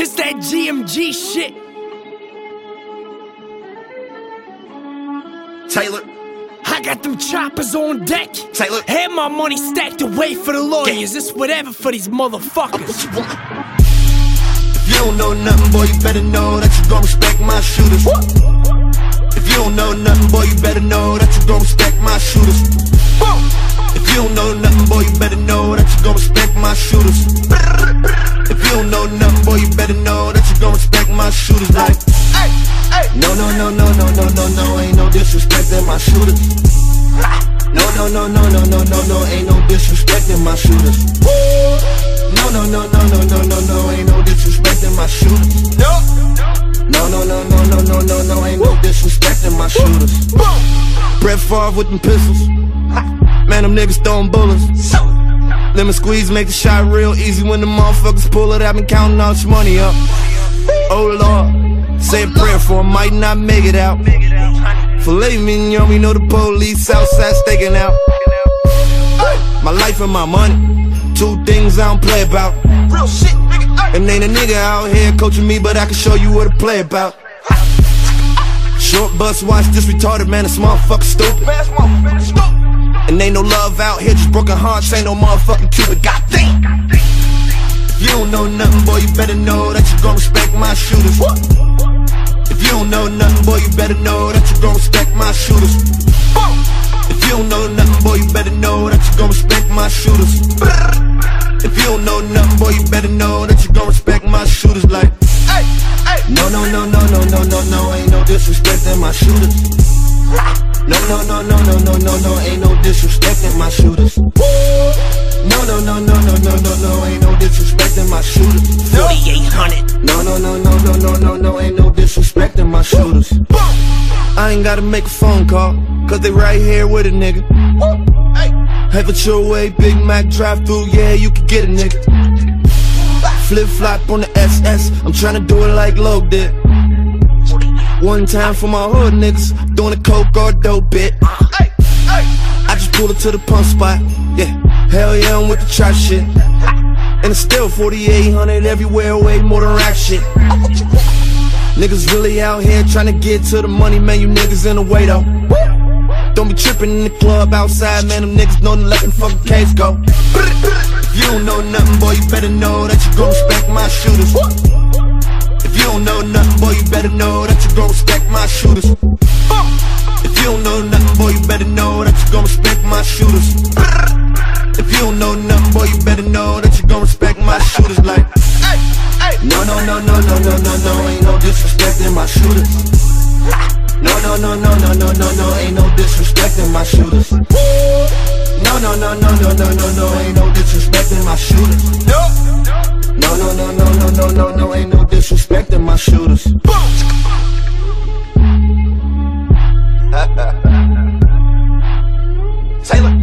This that GMG shit. Taylor, I got them choppers on deck. Taylor, had my money stacked away for the lawyers. It's whatever for these motherfuckers. If you don't know nothing, boy, you better know that you gon' respect my shooters. If you don't know nothing, boy, you better know that you gon' respect my shooters. If you don't know nothing, boy, you better know that you gon' respect my shooters. If you don't know nothing, boy, you better know that you gon' respect my shooters. Like, no, no, no, no, no, no, no, no, ain't no disrespecting my shooters. No, no, no, no, no, no, no, no, ain't no disrespecting my shooters. No, no, no, no, no, no, no, no, ain't no disrespecting my shooters. No, no, no, no, no, no, no, no, ain't no disrespecting my shooters. Brett Favre with them pistols. Man, them niggas throwing bullets. Lemon squeeze make the shot real easy when the motherfuckers pull it. I've been counting all this money up. Oh Lord, say a prayer for 'em, might not make it out. Filet mignon, we know the police outside staking out. My life and my money, two things I don't play about. Real shit, nigga. And ain't a nigga out here coaching me, but I can show you what to play about. Short bus, watch this retarded man, this motherfucker stupid. And ain't no love out here, just broken hearts, ain't no motherfucking Cupid. Goddamn. If you don't know nothing, boy, you better know that you gon' respect my shooters. If you don't know nothing, boy, you better know that you gon' respect my shooters. If you don't know nothing, boy, you better know that you gon' respect my shooters. If you don't know nothing, boy, you better know that you gon' respect my shooters. Like, no, no, no, no, no, no, no, no, ain't no disrespecting my shooters. No, no, no, no, no, no, no, no, ain't no disrespecting my shooters. No, no, no, no, no, no, no, no, ain't no disrespecting my shooters. 4800. No, no, no, no, no, no, no, no, ain't no disrespecting my shooters. I ain't gotta make a phone call, cause they right here with a nigga. Have it your way, Big Mac drive through, yeah, you can get a nigga. Flip flop on the SS, I'm tryna do it like Loc did. One time for my hood niggas, doing a coke or dope bit. I just pulled up to the pump spot, yeah, hell yeah, I'm with the trap shit. And it's still 4800 everywhere, way more than rap shit. Niggas really out here tryna get to the money, man, you niggas in the way though. Don't be tripping in the club outside, man, them niggas know to let them fucking case go. If you don't know nothing, boy, you better know that you gon' respect my shooters. If you don't know nothing, boy, you better know that you gon' respect my shooters. If you don't know nothing, boy, you better know that you gon' respect my shooters. If you don't know nothing, boy, you better know that you gon' respect my shooters. Like, no, no, no, no, no, no, no, no, ain't no disrespecting my shooters. No, no, no, no, no, no, no, no, ain't no disrespecting my shooters. No, no, no, no, no, no, no, no, ain't no disrespecting my shooters. No, no, no, no, no, no, no, no, ain't no disrespecting my shooters. Taylor.